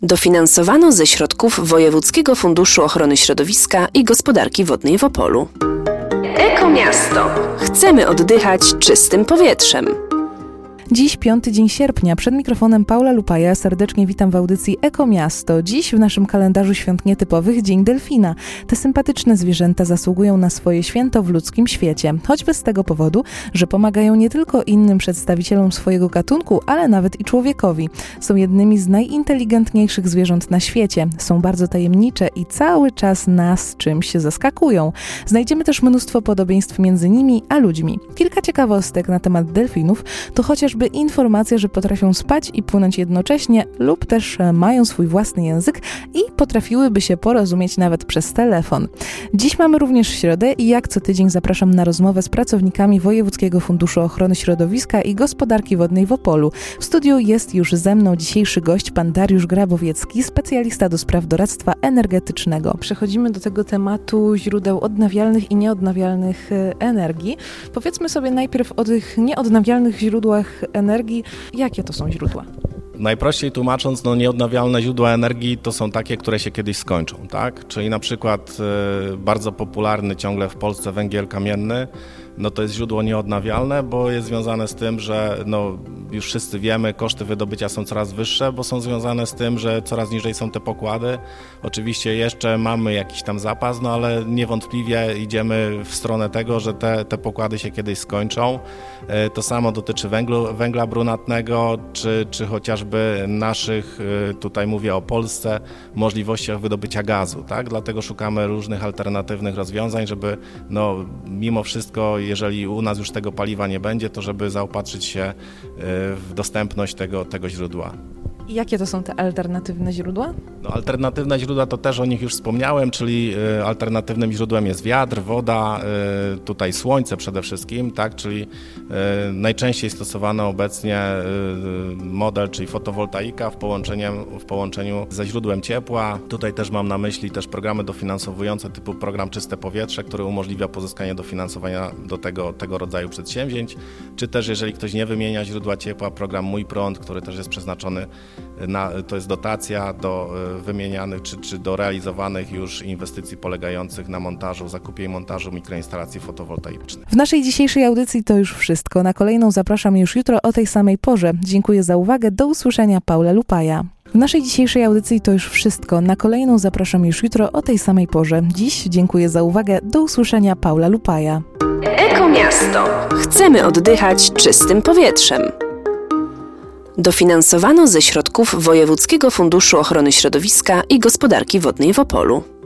Dofinansowano ze środków Wojewódzkiego Funduszu Ochrony Środowiska i Gospodarki Wodnej w Opolu. Ekomiasto. Chcemy oddychać czystym powietrzem. Dziś 5 dzień sierpnia. Przed mikrofonem Paula Lupaja. Serdecznie witam w audycji Ekomiasto. Dziś w naszym kalendarzu świąt nietypowych Dzień Delfina. Te sympatyczne zwierzęta zasługują na swoje święto w ludzkim świecie. Choćby z tego powodu, że pomagają nie tylko innym przedstawicielom swojego gatunku, ale nawet i człowiekowi. Są jednymi z najinteligentniejszych zwierząt na świecie. Są bardzo tajemnicze i cały czas nas czymś zaskakują. Znajdziemy też mnóstwo podobieństw między nimi a ludźmi. Kilka ciekawostek na temat delfinów to chociażby informacja, że potrafią spać i płynąć jednocześnie lub też mają swój własny język i potrafiłyby się porozumieć nawet przez telefon. Dziś mamy również środę i jak co tydzień zapraszam na rozmowę z pracownikami Wojewódzkiego Funduszu Ochrony Środowiska i Gospodarki Wodnej w Opolu. W studiu jest już ze mną dzisiejszy gość, pan Dariusz Grabowiecki, specjalista do spraw doradztwa energetycznego. Przechodzimy do tego tematu źródeł odnawialnych i nieodnawialnych energii. Powiedzmy sobie najpierw o tych nieodnawialnych źródłach energii. Jakie to są źródła? Najprościej tłumacząc, nieodnawialne źródła energii to są takie, które się kiedyś skończą, tak? Czyli na przykład bardzo popularny ciągle w Polsce węgiel kamienny, to jest źródło nieodnawialne, bo jest związane z tym, że już wszyscy wiemy, koszty wydobycia są coraz wyższe, bo są związane z tym, że coraz niżej są te pokłady. Oczywiście jeszcze mamy jakiś tam zapas, ale niewątpliwie idziemy w stronę tego, że te pokłady się kiedyś skończą. To samo dotyczy węgla brunatnego, czy chociażby naszych, tutaj mówię o Polsce, możliwościach wydobycia gazu, tak? Dlatego szukamy różnych alternatywnych rozwiązań, żeby mimo wszystko, jeżeli u nas już tego paliwa nie będzie, to żeby zaopatrzyć się w dostępność tego źródła. I jakie to są te alternatywne źródła? Alternatywne źródła to też o nich już wspomniałem, czyli alternatywnym źródłem jest wiatr, woda, tutaj słońce przede wszystkim, tak, czyli najczęściej stosowany obecnie model, czyli fotowoltaika w połączeniu ze źródłem ciepła. Tutaj też mam na myśli też programy dofinansowujące typu program Czyste Powietrze, który umożliwia pozyskanie dofinansowania do tego rodzaju przedsięwzięć, czy też jeżeli ktoś nie wymienia źródła ciepła, program Mój Prąd, który też jest przeznaczony to jest dotacja do wymienianych czy do realizowanych już inwestycji polegających na montażu, zakupie i montażu mikroinstalacji fotowoltaicznych. W naszej dzisiejszej audycji to już wszystko. Na kolejną zapraszam już jutro o tej samej porze. Dziękuję za uwagę. Do usłyszenia. Paula Lupaja. W naszej dzisiejszej audycji to już wszystko. Na kolejną zapraszam już jutro o tej samej porze. Dziś dziękuję za uwagę. Do usłyszenia. Paula Lupaja. Ekomiasto. Chcemy oddychać czystym powietrzem. Dofinansowano ze środków Wojewódzkiego Funduszu Ochrony Środowiska i Gospodarki Wodnej w Opolu.